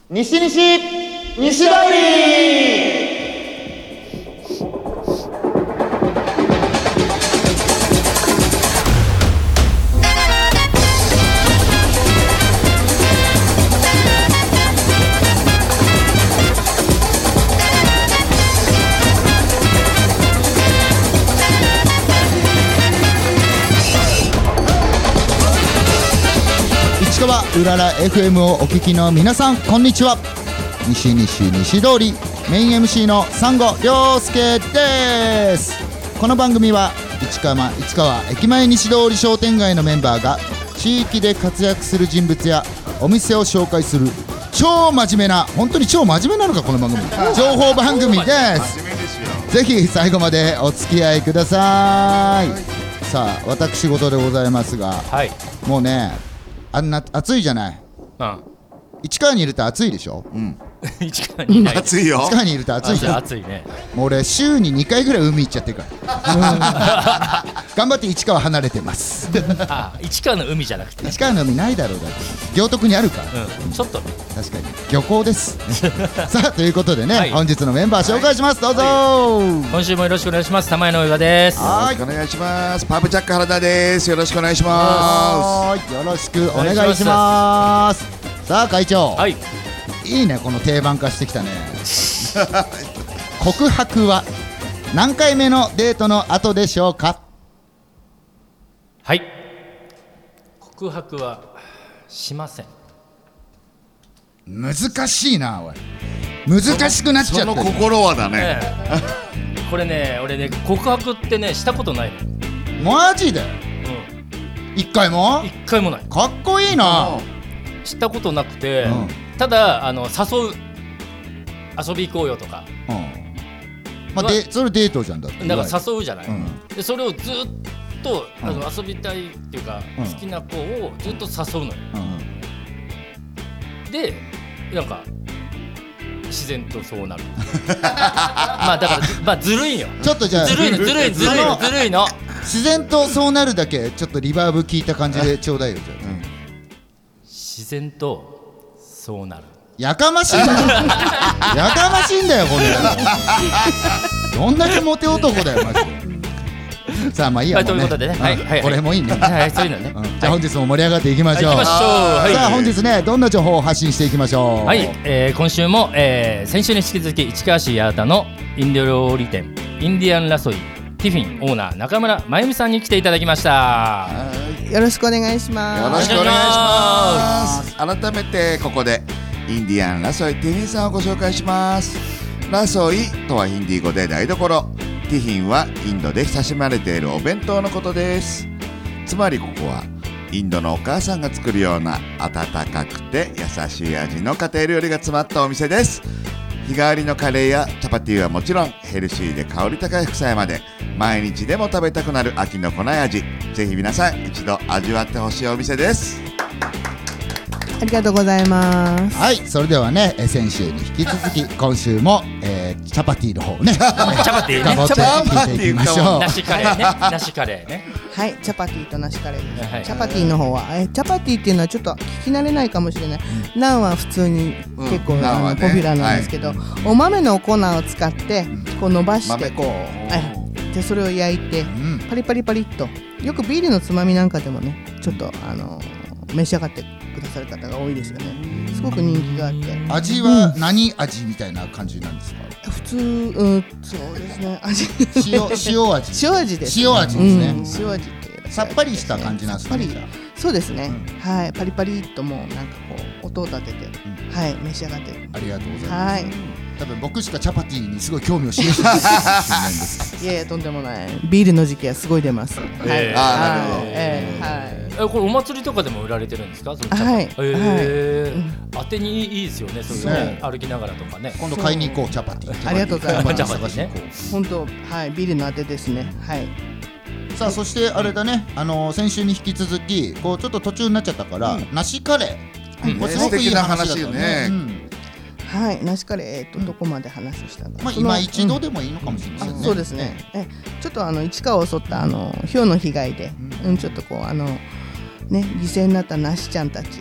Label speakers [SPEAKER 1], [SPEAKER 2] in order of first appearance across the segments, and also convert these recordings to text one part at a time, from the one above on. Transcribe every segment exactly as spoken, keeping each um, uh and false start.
[SPEAKER 1] 西西西通り。市川うらら エフエム をお聞きの皆さん、こんにちは。西西西通りメイン エムシー の産後涼介です。この番組は市川市川駅前西通り商店街のメンバーが地域で活躍する人物やお店を紹介する超真面目な、本当に超真面目なのかこの番組情報番組です。ぜひ最後までお付き合いください。さあ私事でございますが、はい、もうねあんな暑いじゃない。うん、市川にいると暑いでしょ。うん、
[SPEAKER 2] 市川にいない
[SPEAKER 1] 暑いよ。市川にいると暑いじゃん。
[SPEAKER 2] 暑いね。
[SPEAKER 1] もう俺週ににかいぐらい海行っちゃってるから頑張って市川離れてます
[SPEAKER 2] あ、市川の海じゃなくて
[SPEAKER 1] 市川の海ないだろう。だって行徳にあるから、
[SPEAKER 2] うん、ちょっとね
[SPEAKER 1] 確かに漁港ですさあということでね、はい、本日のメンバー紹介します。どうぞ、
[SPEAKER 2] はい、今週もよろしくお願いします。玉井の上です。
[SPEAKER 3] よろしくお願いします。パープチャック原田です。よろしくお願いします。
[SPEAKER 1] よろしくお願いします。さあ会長、はい、いいねこの定番化してきたね告白は何回目のデートの後でしょうか。
[SPEAKER 2] はい、告白はしません。
[SPEAKER 1] 難しいなおい。難しくなっちゃってる。
[SPEAKER 3] その心はだね、ね
[SPEAKER 2] これね俺ね告白ってねしたことない
[SPEAKER 1] の。マジで、うん、一回も
[SPEAKER 2] 一回もない。
[SPEAKER 1] かっこいいな。
[SPEAKER 2] したことなくて、うん、ただあの誘う遊び行こうよとか、うん、
[SPEAKER 1] まあ、でそれデートじゃん。だって
[SPEAKER 2] だから誘うじゃない、うん、でそれをずっと、うん、あの遊びたいっていうか、うん、好きな子をずっと誘うのよ、うん、でなんか自然とそうなるまあだから、まあ、ずるいよ。
[SPEAKER 1] ちょっとじゃあ
[SPEAKER 2] ずるいのずるいずるいのずるいの
[SPEAKER 1] 自然とそうなるだけちょっとリバーブ効いた感じでちょうだいよ。じゃあ、うん、
[SPEAKER 2] 自然とそうなる。
[SPEAKER 1] やかましいんだよやかましいんだよこれどんだけモテ男だよマジでさあまあいいや、
[SPEAKER 2] はい、もうね、ということでね、はいはい、
[SPEAKER 1] これもいいね、
[SPEAKER 2] はい、そういうのね、
[SPEAKER 1] うん、じゃあ本日も盛り上がっていきましょう、はい、行きましょう、はい、さあ本日ねどんな情報を発信していきましょう。
[SPEAKER 2] はい、えー、今週も、えー、先週に引き続き市川市八幡のインド料理店インディアンラソイティフィンオーナー中村真由美さんに来ていただきました。
[SPEAKER 4] よろしくお願いします。
[SPEAKER 3] よろしくお願いします。改めてここでインディアンラソイティフィンさんをご紹介します。ラソイとはヒンディー語で台所、ティフィンはインドで親しまれているお弁当のことです。つまりここはインドのお母さんが作るような温かくて優しい味の家庭料理が詰まったお店です。日替わりのカレーやチャパティはもちろん、ヘルシーで香り高い副菜まで毎日でも食べたくなる秋の粉味、ぜひ皆さん一度味わってほしいお店です。
[SPEAKER 4] ありがとうございます。
[SPEAKER 1] はい、それではね先週に引き続き今週も、えー、チャパティの方ねチャ
[SPEAKER 2] パティね
[SPEAKER 1] 頑張って聞いていきましょう。
[SPEAKER 2] ナシカレーねナシカレーね
[SPEAKER 4] はい、チャパティとナシカレーです、はい、チャパティの方はえチャパティっていうのはちょっと聞き慣れないかもしれない、うん、ナンは普通に結構、うん、あの、ね、ポピュラーなんですけど、はい、お豆の粉を使ってこう伸ばしてこうでそれを焼いて、うん、パリパリパリっとよくビールのつまみなんかでもねちょっとあの召し上がってくださる方が多いですよね。すごく人気があって。
[SPEAKER 1] 味は何味みたいな感じなんですか。
[SPEAKER 4] うん、普通、うん、そうですね。味
[SPEAKER 1] 塩塩味。
[SPEAKER 4] 塩味です。
[SPEAKER 1] 塩味ですね。
[SPEAKER 4] うん、塩味って言えば、ね、
[SPEAKER 1] さっぱりした感じなんですかね。
[SPEAKER 4] そうですね、うん、はい、パリパリっともうなんかこう音を立てて、うん、はい召し上がって。
[SPEAKER 1] ありがとうございます。はい。多分僕しかチャパティにすごい興味を示してるんです
[SPEAKER 4] いやいやとんでもない。ビールの時期はすごい出ます。
[SPEAKER 2] えー、
[SPEAKER 3] はい。あなるほど。
[SPEAKER 2] えー、はい。えこれお祭りとかでも売られてるんですか。その
[SPEAKER 4] はい。
[SPEAKER 2] えー、はい。当てにいいですよね。そういうね歩きながらとかね。
[SPEAKER 1] 今度買いに行こうチャパティ。
[SPEAKER 4] ありがとうございます。
[SPEAKER 2] チャパティね。
[SPEAKER 4] 本当はいビールの当てですね。はい。
[SPEAKER 1] さあそしてあれだね、あのー、先週に引き続きこうちょっと途中になっちゃったから、うん、梨カレー、
[SPEAKER 3] うん、これすごくいい話よね、うん、
[SPEAKER 4] はい、梨カレー、えっと、どこまで話したか、
[SPEAKER 1] まあ、今一度でもいいのかもしれませんね、
[SPEAKER 4] うん、そうですね、えちょっとあの市川を襲ったあの氷の被害で、うんうん、ちょっとこうあのね犠牲になった梨ちゃんたち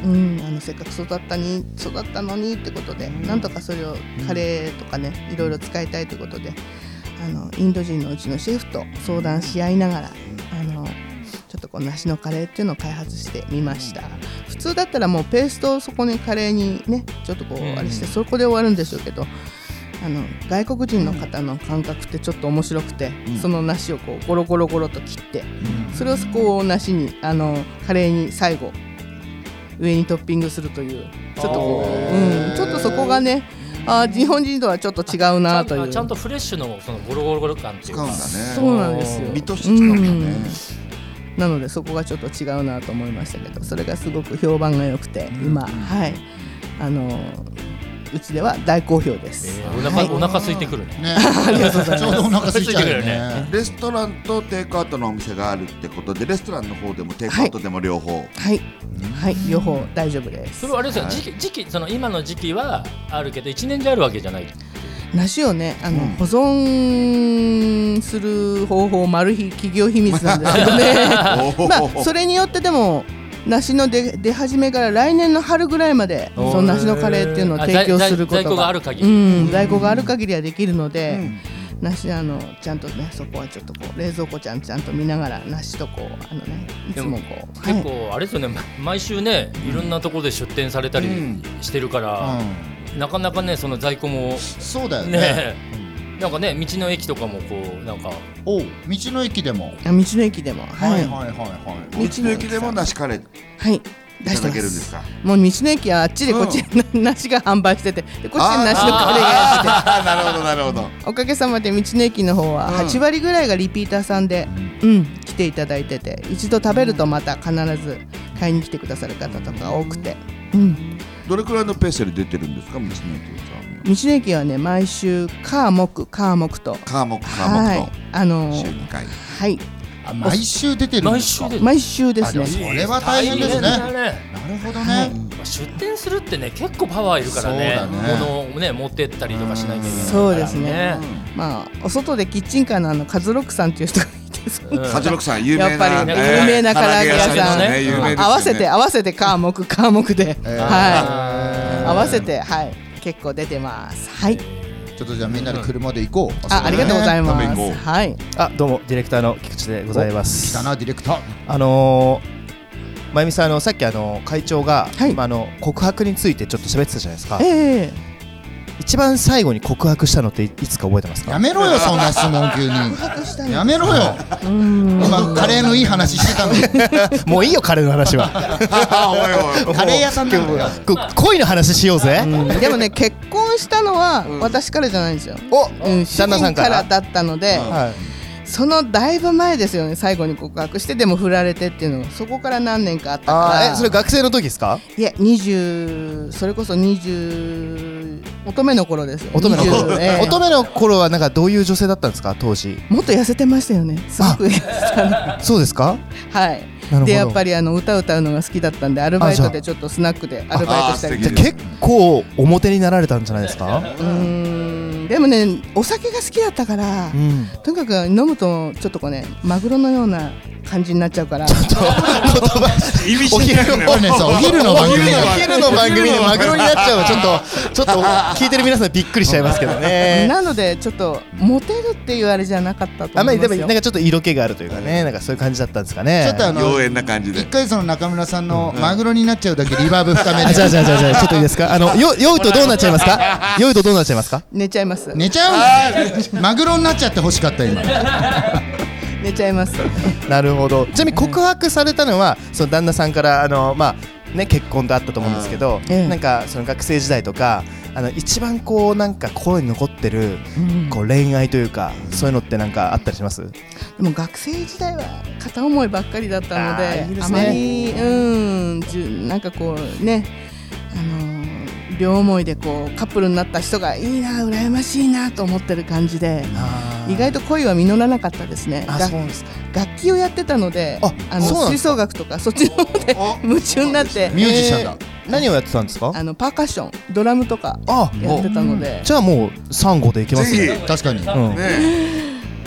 [SPEAKER 4] うん、あのせっかく育ったに育ったのにってことで、なんとかそれをカレーとかねいろいろ使いたいということで、あのインド人のうちのシェフと相談し合いながら、あのちょっとこう梨のカレーっていうのを開発してみました。普通だったらもうペーストをそこにカレーにねちょっとこうあれしてそこで終わるんでしょうけど、あの外国人の方の感覚ってちょっと面白くて、うん、その梨をこうゴロゴロゴロと切って、うん、それをこう梨にあのカレーに最後上にトッピングするというちょっとこう、うん、ちょっとそこがねあ日本人とはちょっと違うなという、
[SPEAKER 2] ちゃんとフレッシュのそのゴロゴロゴロ感っていうか
[SPEAKER 3] 使うんだね。
[SPEAKER 4] そうなんですよ。
[SPEAKER 3] 身として使うんだね、
[SPEAKER 4] うん、なのでそこがちょっと違うなと思いましたけど、それがすごく評判が良くて、うん、今はいあのうちでは大好評です、
[SPEAKER 2] えー、お腹、はい、お腹空いてくる ね, ね
[SPEAKER 4] ありがとうございます。
[SPEAKER 1] ちょうどお腹空いちゃうよね。
[SPEAKER 3] レストランとテイクアウトのお店があるってことで、レストランの方でもテイクアウトでも両方、
[SPEAKER 4] はいはい、はい、両方大丈夫です。
[SPEAKER 2] それはあれですよ、はい、時期、時期その今の時期はあるけど一年中あるわけじゃない。
[SPEAKER 4] 梨をねあの、うん、保存する方法マル秘企業秘密なんですけどねまあそれによってでも梨の出, 出始めから来年の春ぐらいまでその梨のカレーっていうのを提供することが
[SPEAKER 2] 在庫がある限り、
[SPEAKER 4] うん、在庫がある限りはできるので、うん、梨あのちゃんとねそこはちょっとこう冷蔵庫ちゃんちゃんと見ながら梨とこうあのねいつもこう
[SPEAKER 2] 結構あれですよね、はい、毎週ねいろんなところで出店されたりしてるから、うん、なかなかねその在庫も
[SPEAKER 1] そうだよね、
[SPEAKER 2] ねなんかね道の駅とかもこうなんか
[SPEAKER 1] お道の駅でも
[SPEAKER 4] あ道の駅でも
[SPEAKER 1] はいはいはいはい
[SPEAKER 3] 道の駅でも梨カレー
[SPEAKER 4] はい
[SPEAKER 3] いただけるんですか。
[SPEAKER 4] もう道の駅はあっちでこっちで、うん、梨が販売しててでこっちで梨のカレーがやってて
[SPEAKER 3] なるほどなるほど。
[SPEAKER 4] おかげさまで道の駅の方ははちわりぐらいがリピーターさんで、うんうん、来ていただいてて、一度食べるとまた必ず買いに来てくださる方とか多くて、うん、
[SPEAKER 3] どれくらいのペースで出てるんですか道の駅は。
[SPEAKER 4] 道の駅はね毎週火木火木と
[SPEAKER 3] 火木火木と、
[SPEAKER 4] はい、あのー、
[SPEAKER 3] 週にかい
[SPEAKER 1] はいあ毎週出てるんですか。
[SPEAKER 4] 毎週ですね。
[SPEAKER 1] それは大変ですね。なるほどね、
[SPEAKER 2] うん、出店するってね結構パワーいるからね、物をね持ってったりとかしなきゃいけないから、ね、
[SPEAKER 4] そうですね、うん、まあお外でキッチンカーのあのカズロックさんっていう人がいて、
[SPEAKER 3] カズロックさん有名な
[SPEAKER 4] やっぱり有名な唐揚げ屋さん、
[SPEAKER 3] ねねうん、
[SPEAKER 4] 合わせて合わせて火木火木で、えー、はい合わせてはい結構出てます。はい。
[SPEAKER 1] ちょっとじゃあみんなで車で行こう。
[SPEAKER 4] あ、ありがとうございます。はい。
[SPEAKER 5] あ、どうもディレクターの菊池でございます。
[SPEAKER 1] 来たなディレクター。
[SPEAKER 5] あのー、まゆみさんあのさっきあの会長が、はい、今あの告白についてちょっと喋ってたじゃないですか。
[SPEAKER 4] ええ。
[SPEAKER 5] 一番最後に告白したのっていつか覚えてますか。
[SPEAKER 1] やめろよそんな質問急にやめろよ。今カレーのいい話してたのに
[SPEAKER 5] もういいよカレーの話は
[SPEAKER 1] カレー屋さんなんだよ。
[SPEAKER 5] 恋の話しようぜ。
[SPEAKER 4] でもね結婚したのは私からじゃないんですよ。
[SPEAKER 5] お、
[SPEAKER 4] うん、旦那さんからだったので、はいそのだいぶ前ですよね。最後に告白してでも振られてっていうのそこから何年かあったから。
[SPEAKER 5] えそれ学生の時ですか。
[SPEAKER 4] いやにじゅうそれこそにじゅう乙女の頃ですよ。
[SPEAKER 5] 乙女の頃、えー、乙女の頃はなんかどういう女性だったんですか当時。
[SPEAKER 4] もっと痩せてましたよね。すごく痩せた
[SPEAKER 5] そうですか。
[SPEAKER 4] はいでやっぱりあの歌歌うのが好きだったんでアルバイトでちょっとスナックでアルバイトしたり
[SPEAKER 5] じゃ結構表になられたんじゃないですか。
[SPEAKER 4] うーんでもねお酒が好きだったから、うん、とにかく飲むとちょっとこうねマグロのような感じになっちゃうからちょっと言葉
[SPEAKER 3] 意味深いね。
[SPEAKER 1] お昼の番組で
[SPEAKER 5] お昼の番組でマグロになっちゃうのちょっとちょっと聞いてる皆さんびっくりしちゃいますけどね。
[SPEAKER 4] なのでちょっとモテるっていうあれじゃなかったと思いますよ。
[SPEAKER 5] あんまりでもなんかちょっと色気があるというかねなんかそういう感じだったんですかね。
[SPEAKER 1] ちょっとあの
[SPEAKER 3] 妖艶な感じで
[SPEAKER 1] 一回その中村さんのマグロになっちゃうだけリバーブ深めで。
[SPEAKER 5] じゃあじゃあじゃあじゃあちょっといいですか。あのよ酔うとどうなっちゃいますか。酔うとどうなっちゃいますか。
[SPEAKER 4] 寝ちゃいます。
[SPEAKER 1] 寝ちゃう。マグロになっちゃって欲しかった今。
[SPEAKER 4] 寝ちゃいます。
[SPEAKER 5] なるほど。ちなみに告白されたのはその旦那さんからあのまあね結婚とあったと思うんですけど、うん、なんかその学生時代とかあの一番こうなんか心に残ってる、うん、こう恋愛というかそういうのってなんかあったりします？
[SPEAKER 4] でも学生時代は片思いばっかりだったので あ, いいです、ね、あまりうんじゅなんかこうねあのー両思いでこうカップルになった人がいいな羨ましいなと思ってる感じで意外と恋は実らなかったですね。
[SPEAKER 5] あそうですか。
[SPEAKER 4] 楽器をやってたのでああの吹奏楽とかそっちの方で夢中になって
[SPEAKER 1] ミュージシャンだ、
[SPEAKER 5] えー、何をやってたんですか？
[SPEAKER 4] あのパーカッションドラムとかやってたので
[SPEAKER 5] じゃあもうサンゴでいけますね。
[SPEAKER 1] 確かに、うん
[SPEAKER 3] ね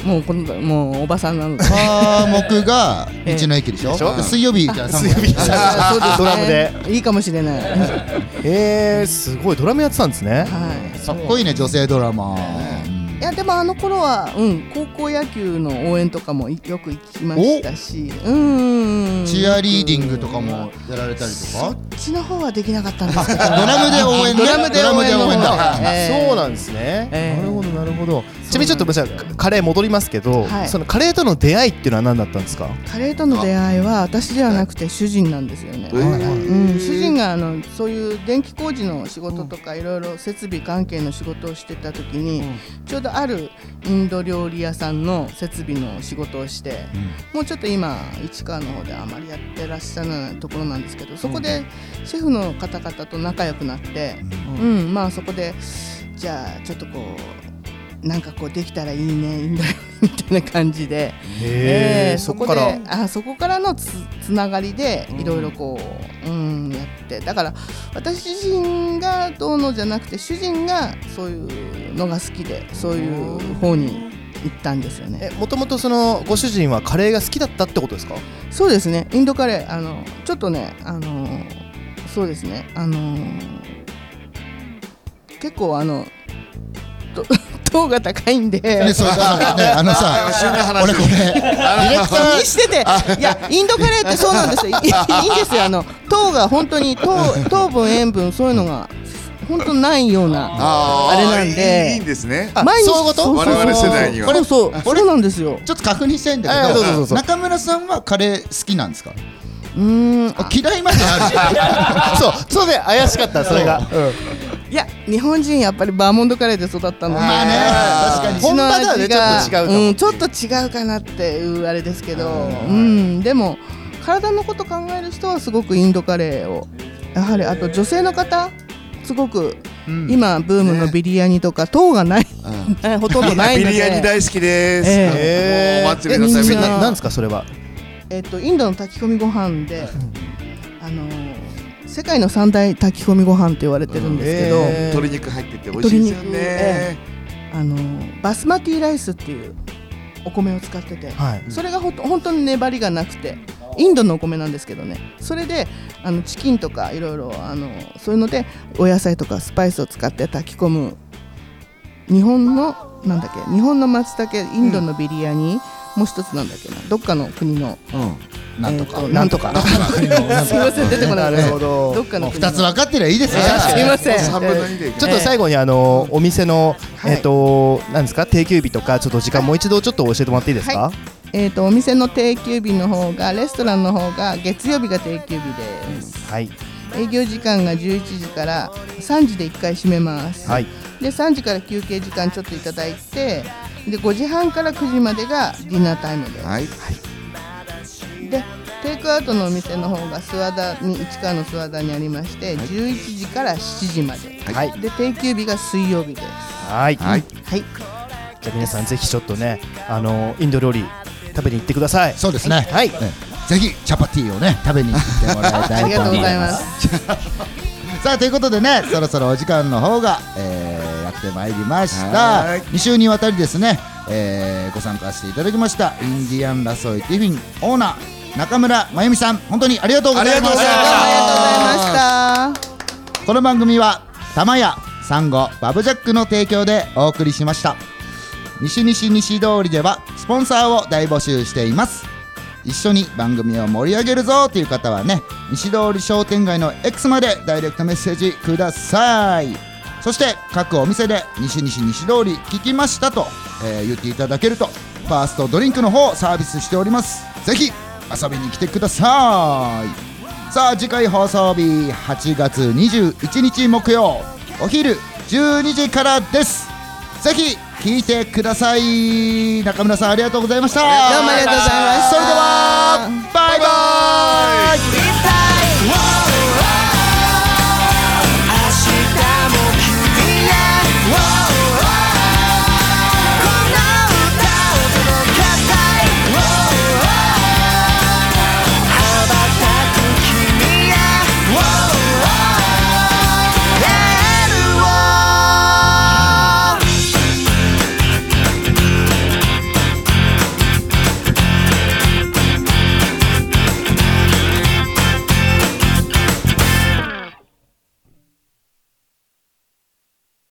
[SPEAKER 4] もうこのもうおばさんなので
[SPEAKER 1] 科目が道の駅でしょ、
[SPEAKER 5] でしょ
[SPEAKER 1] 水曜日じゃあ
[SPEAKER 5] 水曜日
[SPEAKER 4] あそうですね
[SPEAKER 5] ドラムで
[SPEAKER 4] いいかもしれない
[SPEAKER 5] えー、すごいドラムやってたんですね。
[SPEAKER 4] はい
[SPEAKER 1] かっこいいね女性ドラマー。
[SPEAKER 4] いやでもあの頃は、うん、高校野球の応援とかもよく行きましたし、うん
[SPEAKER 1] チアリーディングとかもやられたりとか。
[SPEAKER 4] そっちの方はできなかったんですけど
[SPEAKER 1] ドラムで応援ね。
[SPEAKER 4] ドラムで応援の方
[SPEAKER 1] ドラムで応援だ。
[SPEAKER 4] えー
[SPEAKER 5] そうなんですね、
[SPEAKER 4] えー
[SPEAKER 5] なるほどなるほど。ちなみにちょっとじゃあカレー戻りますけど、
[SPEAKER 4] はい
[SPEAKER 5] そのカレーとの出会いっていうのは何だったんですか？
[SPEAKER 4] カレーとの出会いは私ではなくて主人なんですよね、
[SPEAKER 3] はいはい
[SPEAKER 4] うん、主人があのそういう電気工事の仕事とかいろいろ設備関係の仕事をしてた時に、ちょうどあるインド料理屋さんの設備の仕事をして、もうちょっと今市川の方であまりやってらっしゃらないところなんですけど、そこでシェフの方々と仲良くなって、うんまあそこでじゃあちょっとこうなんかこうできたらいいねいいんだよみたいな感じで、
[SPEAKER 5] へー
[SPEAKER 4] そこであそこからのつつながりでいろいろこう、うん、やってだから私自身がどうのじゃなくて主人がそういうのが好きでそういう方に行ったんですよね。
[SPEAKER 5] もともとそのご主人はカレーが好きだったってことですか？
[SPEAKER 4] そうですねインドカレーあのちょっとねあのそうですねあの結構あのと糖が高いんで、
[SPEAKER 1] ね、そうだね、あのさ、俺これディレクター
[SPEAKER 4] にしてて、いやインドカレーってそうなんですよ。いいいいんですよ。あの糖が本当に糖糖分塩分そういうのが本当ないような
[SPEAKER 3] あ
[SPEAKER 4] あれなん
[SPEAKER 3] いいいい
[SPEAKER 4] で
[SPEAKER 3] んですね。
[SPEAKER 4] 毎日
[SPEAKER 1] そういうこと
[SPEAKER 4] そうそうそう
[SPEAKER 3] 我々世代には
[SPEAKER 4] そうそうそうなんですよ。
[SPEAKER 1] ちょっと確認したいんだ
[SPEAKER 5] あ
[SPEAKER 1] け
[SPEAKER 5] どうぞどうぞ
[SPEAKER 1] ど、中村さんはカレー好きなんですか？
[SPEAKER 4] うーん
[SPEAKER 1] 嫌いまである。
[SPEAKER 5] そうそうで怪しかったそれが、
[SPEAKER 4] いや日本人やっぱりバーモントカレーで育ったので、
[SPEAKER 1] まあね確かに
[SPEAKER 4] うちの味が
[SPEAKER 5] 本場ではねちょっと違うかも
[SPEAKER 4] うん、ちょっと違うかなっていうあれですけど、うんでも体のこと考える人はすごくインドカレーをやはりあと女性の方すごく
[SPEAKER 1] うん
[SPEAKER 4] 今ブームのビリヤニとか糖がない、ほとんどないので
[SPEAKER 3] ビリヤニ大好きです。
[SPEAKER 4] え
[SPEAKER 5] え
[SPEAKER 3] もうお祭りのたびに
[SPEAKER 4] みんな
[SPEAKER 5] ななんですかそれは？
[SPEAKER 4] えっとインドの炊き込みご飯で、あのー世界の三大炊き込みご飯って言われてるんですけど、
[SPEAKER 5] えー
[SPEAKER 3] 鶏肉入ってて美味しいですよ
[SPEAKER 4] 鶏肉
[SPEAKER 3] ね
[SPEAKER 4] え。あのーバスマティライスっていうお米を使ってて、
[SPEAKER 5] はい
[SPEAKER 4] それがほんと本当に粘りがなくてインドのお米なんですけどね、それであのチキンとかいろいろあのそういうのでお野菜とかスパイスを使って炊き込む日本のなんだっけ日本の松茸インドのビリヤニ、もう一つなんだっけなどっかの国の
[SPEAKER 3] うん。
[SPEAKER 1] なんとか
[SPEAKER 4] えーなんとかすいません出てこない
[SPEAKER 5] なるほど
[SPEAKER 4] どっかの国の
[SPEAKER 1] 二つ分かってりゃいいですよ。
[SPEAKER 4] すいません
[SPEAKER 3] 三分の二でいく。
[SPEAKER 5] ちょっと最後にあのお店の
[SPEAKER 4] はい
[SPEAKER 5] えっとなんですか定休日とかちょっと時間もう一度ちょっと教えてもらっていいですか？
[SPEAKER 4] はえー、とお店の定休日の方がレストランの方が月曜日が定休日です。
[SPEAKER 5] はい
[SPEAKER 4] 営業時間がじゅういちじからさんじでいっかい閉めます、
[SPEAKER 5] はい
[SPEAKER 4] でさんじから休憩時間ちょっといただいてでごじはんからくじまでがディナータイムです、
[SPEAKER 3] はい。
[SPEAKER 4] でテイクアウトのお店の方が諏訪田に市川の諏訪田にありまして、じゅういちじからしちじまで、
[SPEAKER 5] はい
[SPEAKER 4] で定休日が水曜日です。
[SPEAKER 5] はい
[SPEAKER 3] はい。
[SPEAKER 4] はい
[SPEAKER 5] じゃあ皆さんぜひちょっとねあのインド料理食べに行ってください。
[SPEAKER 1] そうですね。
[SPEAKER 5] はい
[SPEAKER 1] ねぜひチャパティをね食べに行ってもらいたいと思います。
[SPEAKER 4] ありがとうございます
[SPEAKER 1] さあということでねそろそろお時間の方が、えーやってまいりました
[SPEAKER 3] はい。
[SPEAKER 1] に週にわたりですね、えーご参加していただきましたインディアンラソイティフィンオーナー中村真由美さん本当にありがとうございました。
[SPEAKER 3] ありがとうございま
[SPEAKER 4] ありがとうございました
[SPEAKER 1] この番組は玉屋サンゴバブジャックの提供でお送りしました。西西西通りではスポンサーを大募集しています。一緒に番組を盛り上げるぞという方はね西通り商店街の X までダイレクトメッセージください。そして各お店で西西西通り聞きましたと、えー言っていただけるとファーストドリンクの方サービスしております。ぜひ遊びに来てください。さあ次回放送日はちがつにじゅういちにち木曜お昼じゅうにじからです。ぜひ聞いてください。中村さんありがとうございました。
[SPEAKER 4] どうもありがとうございました。
[SPEAKER 1] それではバイバイ。